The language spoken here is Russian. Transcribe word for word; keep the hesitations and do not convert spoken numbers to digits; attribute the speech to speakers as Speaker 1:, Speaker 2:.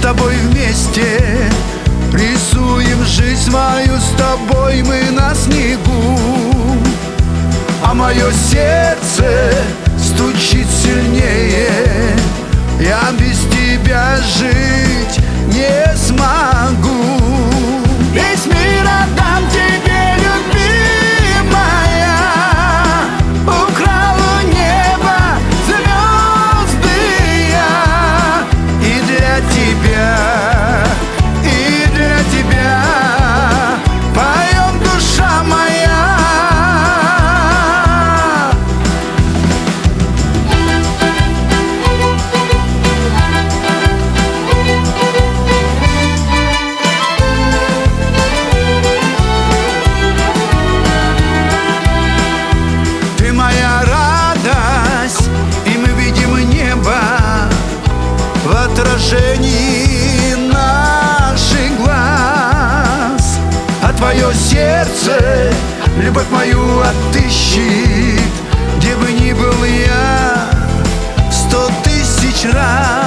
Speaker 1: тобой вместе рисуем жизнь мою с тобой мы на снегу. А мое сердце стучит сильнее, я без тебя жить не смогу. Весь мир отдам тебе, любимая, украл у неба звезды я. И для тебя, и для тебя поем, душа моя. Отражении наших глаз, а твое сердце любовь мою отыщет, где бы ни был я сто тысяч раз.